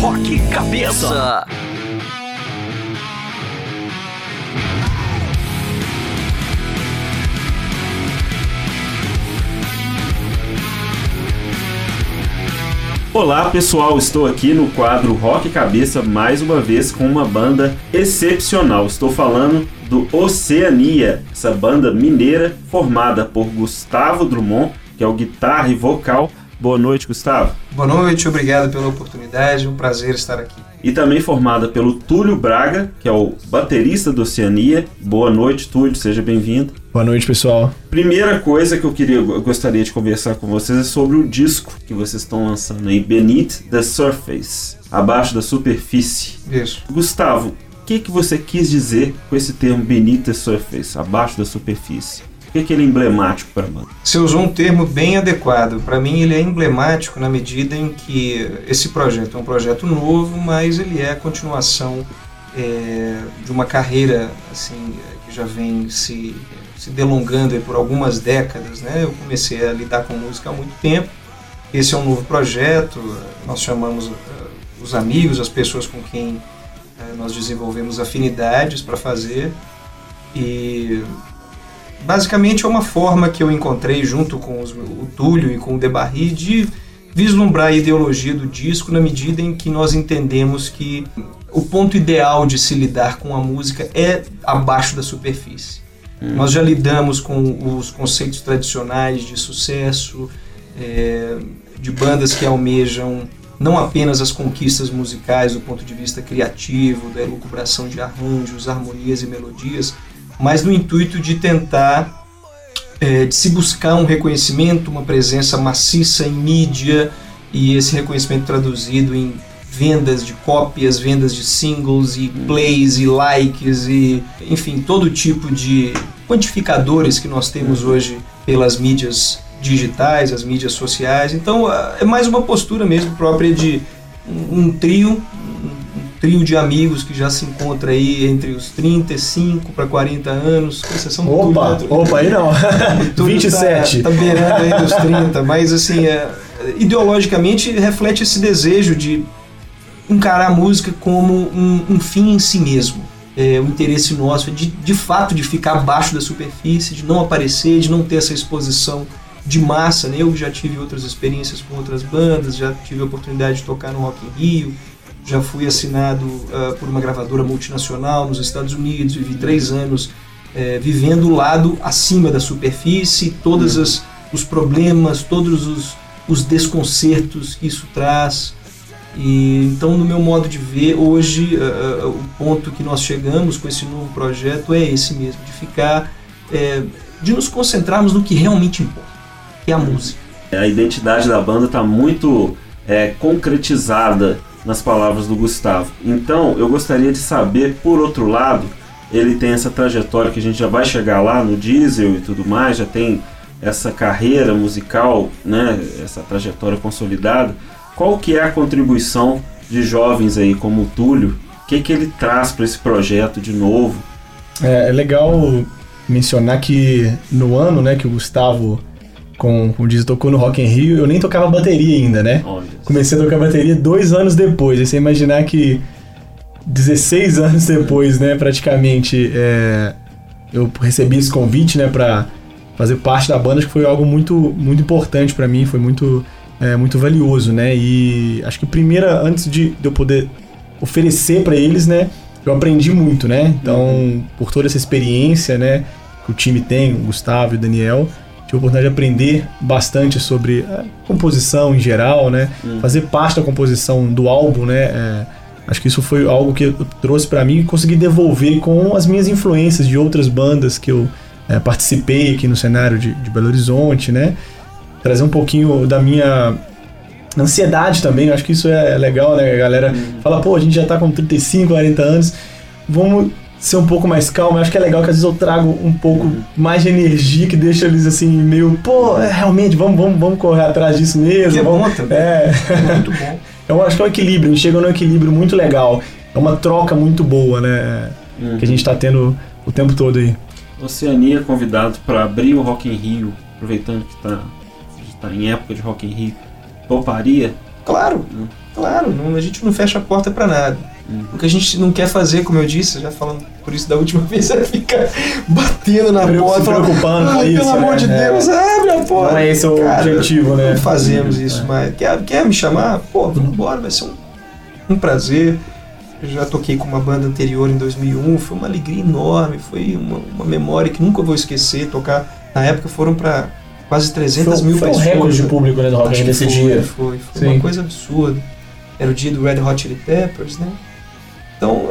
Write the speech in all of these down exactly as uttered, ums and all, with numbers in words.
Rock Cabeça. Olá pessoal, estou aqui no quadro Rock Cabeça mais uma vez com uma banda excepcional. Estou falando do Oceania, essa banda mineira formada por Gustavo Drummond, que é o guitarra e vocal. Boa noite, Gustavo. Boa noite, obrigado pela oportunidade, um prazer estar aqui. E também formada pelo Túlio Braga, que é o baterista do Oceania. Boa noite, Túlio, seja bem-vindo. Boa noite, pessoal. Primeira coisa que eu queria, eu gostaria de conversar com vocês é sobre o disco que vocês estão lançando aí, Beneath the Surface, abaixo da superfície. Isso. Gustavo, o que, que você quis dizer com esse termo Beneath the Surface, abaixo da superfície? Por que, que ele é emblemático para a banda? Você usou um termo bem adequado. Para mim ele é emblemático na medida em que esse projeto é um projeto novo, mas ele é a continuação é, de uma carreira assim, que já vem se, se delongando aí por algumas décadas, né? Eu comecei a lidar com música há muito tempo. Esse é um novo projeto, nós chamamos uh, os amigos, as pessoas com quem uh, nós desenvolvemos afinidades para fazer, e basicamente é uma forma que eu encontrei junto com os, o Túlio e com o Debarry de vislumbrar a ideologia do disco na medida em que nós entendemos que o ponto ideal de se lidar com a música é abaixo da superfície. Hum. Nós já lidamos com os conceitos tradicionais de sucesso, é, de bandas que almejam não apenas as conquistas musicais do ponto de vista criativo, da elucubração de arranjos, harmonias e melodias, mas no intuito de tentar é, de se buscar um reconhecimento, uma presença maciça em mídia, e esse reconhecimento traduzido em vendas de cópias, vendas de singles e plays e likes e, enfim, todo tipo de quantificadores que nós temos hoje pelas mídias digitais, as mídias sociais. Então é mais uma postura mesmo própria de um, um trio, trio de amigos que já se encontra aí entre os trinta e cinco para quarenta anos, com exceção do Opa, Túlio, opa, aí não, vinte e sete. Tá, tá beirando aí dos trinta, mas assim, é, ideologicamente reflete esse desejo de encarar a música como um, um fim em si mesmo. É, o interesse nosso é de, de fato de ficar abaixo da superfície, de não aparecer, de não ter essa exposição de massa, né? Eu já tive outras experiências com outras bandas, já tive a oportunidade de tocar no Rock in Rio, já fui assinado uh, por uma gravadora multinacional nos Estados Unidos, vivi três anos uh, vivendo o lado acima da superfície, todos uhum. as, os problemas, todos os, os desconcertos que isso traz. E, então, no meu modo de ver, hoje uh, uh, o ponto que nós chegamos com esse novo projeto é esse mesmo, de ficar, uh, de nos concentrarmos no que realmente importa, que é a música. A identidade da banda está muito é, concretizada nas palavras do Gustavo. Então, eu gostaria de saber, por outro lado, ele tem essa trajetória que a gente já vai chegar lá no Diesel e tudo mais, já tem essa carreira musical, né, essa trajetória consolidada. Qual que é a contribuição de jovens aí como o Túlio? O que que ele traz para esse projeto de novo? É, é legal mencionar que no ano, né, que o Gustavo com o Diesel tocou no Rock in Rio, eu nem tocava bateria ainda, né? Olha. Comecei a tocar bateria dois anos depois. Aí você imaginar que dezesseis anos depois, né, praticamente, é, eu recebi esse convite, né, pra fazer parte da banda, acho que foi algo muito, muito importante pra mim, foi muito, é, muito valioso, né? E acho que primeira, antes de, de eu poder oferecer pra eles, né, eu aprendi muito, né? Então, uhum. por toda essa experiência, né, que o time tem, o Gustavo e o Daniel, tive a oportunidade de aprender bastante sobre a composição em geral, né? Hum. Fazer parte da composição do álbum, né? É, acho que isso foi algo que eu trouxe para mim e consegui devolver com as minhas influências de outras bandas que eu é, participei aqui no cenário de, de Belo Horizonte, né? Trazer um pouquinho da minha ansiedade também, eu acho que isso é legal, né? A galera hum. fala, pô, a gente já tá com trinta e cinco, quarenta anos, vamos ser um pouco mais calmo. Eu acho que é legal que às vezes eu trago um pouco mais de energia que deixa eles assim meio, pô, é, realmente, vamos, vamos, vamos correr atrás disso mesmo. Que é vamos, bom também. É. É muito bom. Eu acho que é um equilíbrio, a gente chega num equilíbrio muito legal. É uma troca muito boa, né? Uhum. Que a gente tá tendo o tempo todo aí. Oceania convidado para abrir o Rock in Rio, aproveitando que tá, tá em época de Rock in Rio, toparia? Claro. Claro, não, a gente não fecha a porta para nada. Uhum. O que a gente não quer fazer, como eu disse, já falando por isso da última vez, é ficar batendo na eu porta, se preocupando com isso, pelo amor né? de Deus, é. abre a porta. Não é esse o Cara, objetivo, né? Não fazemos isso, é. mas quer, quer me chamar? Pô, vamos embora, vai ser um, um prazer. Eu já toquei com uma banda anterior em dois mil e um, foi uma alegria enorme, foi uma, uma memória que nunca vou esquecer. Tocar, na época foram para quase trezentas mil foi pessoas. Foi um recorde de público, né, do Rock in Rio nesse foi, dia. Foi, foi, foi uma coisa absurda. Era o dia do Red Hot Chili Peppers, né? Então,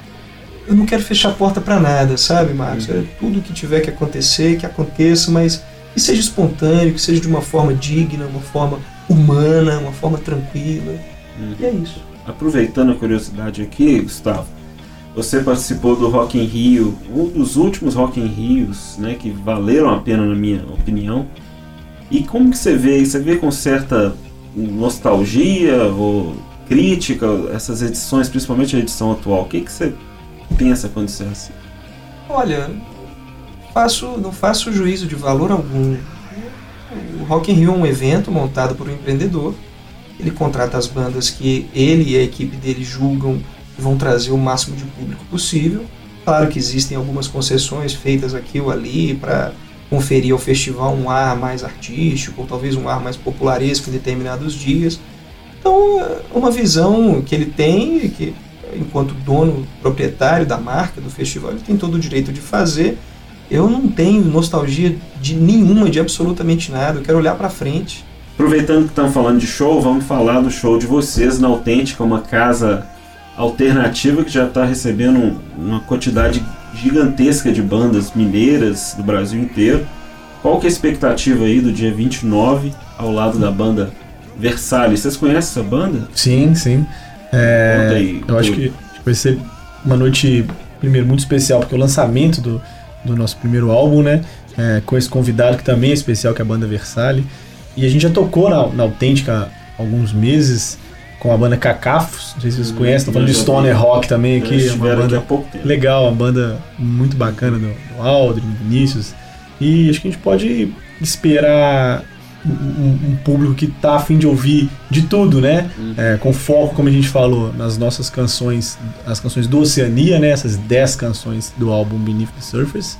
eu não quero fechar a porta para nada, sabe, Marcos? É tudo que tiver que acontecer, que aconteça, mas que seja espontâneo, que seja de uma forma digna, uma forma humana, uma forma tranquila. Hum. E é isso. Aproveitando a curiosidade aqui, Gustavo, você participou do Rock in Rio, um dos últimos Rock in Rios, né, que valeram a pena na minha opinião. E como que você vê? Você vê com certa nostalgia ou crítica essas edições, principalmente a edição atual? O que que você pensa quando você é assim? Olha, faço, não faço juízo de valor algum. O Rock in Rio é um evento montado por um empreendedor. Ele contrata as bandas que ele e a equipe dele julgam que vão trazer o máximo de público possível. Claro que existem algumas concessões feitas aqui ou ali para conferir ao festival um ar mais artístico ou talvez um ar mais popularesco em determinados dias. Então, uma visão que ele tem, que enquanto dono, proprietário da marca, do festival, ele tem todo o direito de fazer. Eu não tenho nostalgia de nenhuma, de absolutamente nada. Eu quero olhar para frente. Aproveitando que estamos falando de show, vamos falar do show de vocês na Autêntica, uma casa alternativa que já está recebendo uma quantidade gigantesca de bandas mineiras do Brasil inteiro. Qual que é a expectativa aí do dia vinte e nove ao lado da banda Versalhes? Vocês conhecem essa banda? Sim, sim. É, aí, eu acho que vai ser uma noite, primeiro, muito especial, porque é o lançamento do, do nosso primeiro álbum, né? É, com esse convidado que também é especial, que é a banda Versalhes. E a gente já tocou na, na Autêntica há alguns meses com a banda Cacafos, não sei se vocês conhecem, estão falando de Stoner Rock também aqui, é uma banda legal, uma banda muito bacana do, do Aldrin, do Vinícius, e acho que a gente pode esperar um, um público que está a fim de ouvir de tudo, né? Uhum. É, com foco, como a gente falou, nas nossas canções, as canções do Oceania, né? Essas dez canções do álbum Beneath the Surface,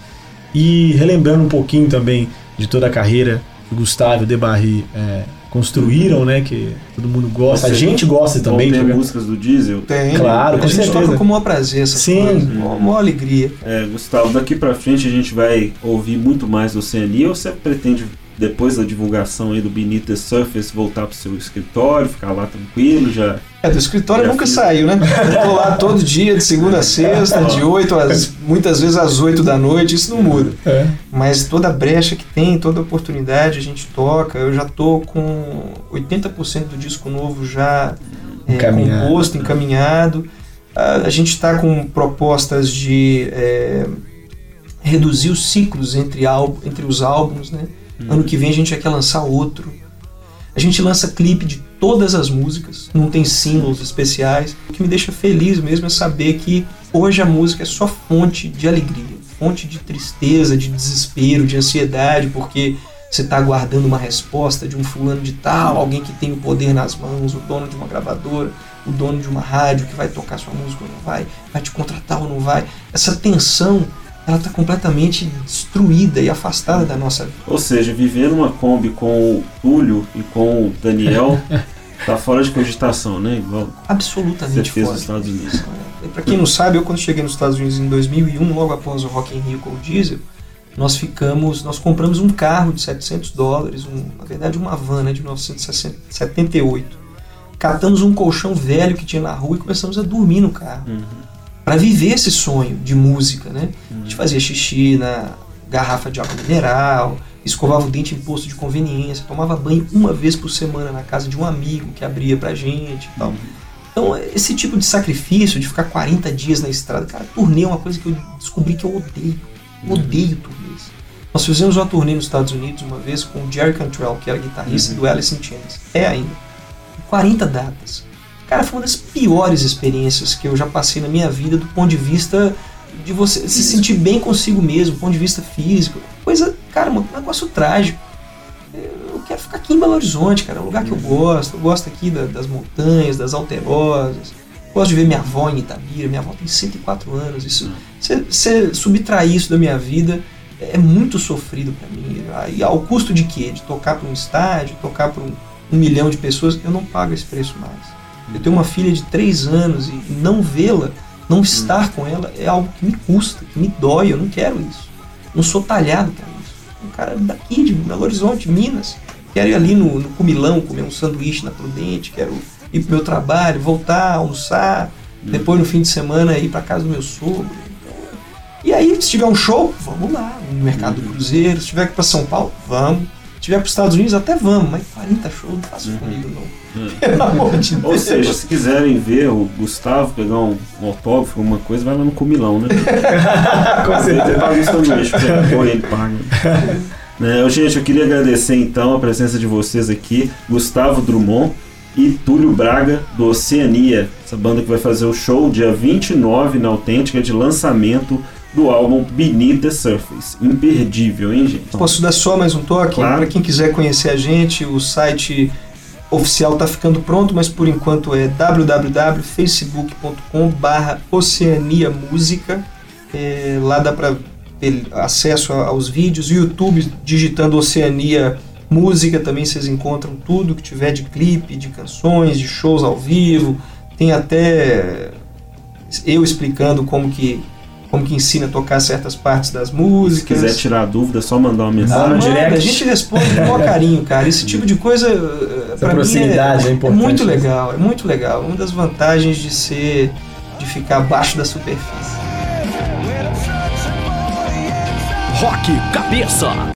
e relembrando um pouquinho também de toda a carreira que o Gustavo e o Debarry é, construíram, né? Que todo mundo gosta. Você, a gente gosta também. Tem músicas do Diesel? Tem. Claro, com a gente certeza. toca com o maior prazer essa Sim. coisa, uma, uma alegria. É, Gustavo, daqui pra frente a gente vai ouvir muito mais do Oceania, ou você pretende, depois da divulgação aí do Beneath the Surface, voltar pro seu escritório, ficar lá tranquilo, já... É, do escritório já nunca fiz... saiu, né? Eu tô lá todo dia, de segunda a sexta, de oito às, muitas vezes às oito da noite, isso não muda. É. Mas toda brecha que tem, toda oportunidade a gente toca. Eu já tô com oitenta por cento do disco novo já é, composto, encaminhado. A, a gente está com propostas de é, reduzir os ciclos entre, álbum, entre os álbuns, né? Hum. Ano que vem a gente já quer lançar outro. A gente lança clipe de todas as músicas, não tem singles especiais. O que me deixa feliz mesmo é saber que hoje a música é só fonte de alegria, fonte de tristeza, de desespero, de ansiedade, porque você está aguardando uma resposta de um fulano de tal, alguém que tem o poder nas mãos, o dono de uma gravadora, o dono de uma rádio que vai tocar sua música ou não vai, vai te contratar ou não vai. Essa tensão, ela está completamente destruída e afastada da nossa vida. Ou seja, viver numa Kombi com o Túlio e com o Daniel tá fora de cogitação, né? Igual absolutamente você fez fora. nos Estados Unidos. Para quem não sabe, eu quando cheguei nos Estados Unidos em dois mil e um, logo após o Rock in Rio com o Diesel, nós ficamos, nós compramos um carro de setecentos dólares, um, na verdade uma van, né, de mil novecentos e setenta e oito. Catamos um colchão velho que tinha na rua e começamos a dormir no carro. Uhum. Para viver esse sonho de música, né? Uhum. A gente fazia xixi na garrafa de água mineral, escovava o dente em posto de conveniência, tomava banho uma vez por semana na casa de um amigo que abria pra gente e tal. Uhum. Então, esse tipo de sacrifício, de ficar quarenta dias na estrada, cara, turnê é uma coisa que eu descobri que eu odeio. Eu odeio turnês. Nós fizemos uma turnê nos Estados Unidos uma vez com o Jerry Cantrell, que era guitarrista uhum. do Alice in Chains. É ainda. quarenta datas. Cara, foi uma das piores experiências que eu já passei na minha vida do ponto de vista de você se sentir bem consigo mesmo, do ponto de vista físico. Coisa, cara, um negócio trágico. Eu quero ficar aqui em Belo Horizonte, cara, é um lugar que eu gosto, eu gosto aqui da, das montanhas, das alterosas, gosto de ver minha avó em Itabira, minha avó tem cento e quatro anos, isso, você subtrair isso da minha vida é muito sofrido para mim, e ao custo de quê? De tocar para um estádio, tocar para um, um milhão de pessoas, eu não pago esse preço mais. Eu tenho uma filha de três anos e não vê-la, não estar com ela é algo que me custa, que me dói, eu não quero isso. Não sou talhado para isso. Um cara daqui, de Belo Horizonte, Minas, quero ir ali no, no Comilão, comer um sanduíche na Prudente, quero ir pro meu trabalho, voltar, almoçar, hum. depois no fim de semana ir para casa do meu sogro. E aí, se tiver um show, vamos lá, no Mercado do Cruzeiro, se tiver aqui para São Paulo, vamos. Se tiver para os Estados Unidos, até vamos, mas quarenta shows não faço uhum. comigo, não. Uhum. Pelo amor de Deus. Ou seja, se quiserem ver o Gustavo pegar um, um autógrafo, alguma coisa, vai lá no Comilão, né? Com certeza. Paga um sanduíche, ou ele paga. É, gente, eu queria agradecer então a presença de vocês aqui, Gustavo Drummond e Túlio Braga, do Oceania, essa banda que vai fazer o show dia vinte e nove na Autêntica de lançamento do álbum Beneath the Surface. Imperdível, hein, gente? Posso dar só mais um toque? Claro. Para quem quiser conhecer a gente, o site oficial está ficando pronto, mas por enquanto é w w w ponto facebook ponto com barra Oceania Música. É, lá dá para ter acesso aos vídeos. YouTube, digitando Oceania Música, também vocês encontram tudo que tiver de clipe, de canções, de shows ao vivo. Tem até eu explicando como que como que ensina a tocar certas partes das músicas. Se quiser tirar dúvida, é só mandar uma mensagem. Ah, manda, a gente responde com o maior carinho, cara. Esse tipo de coisa, para mim, é, é, é muito legal. É muito legal. Uma das vantagens de ser, de ficar abaixo da superfície. Rock Cabeça.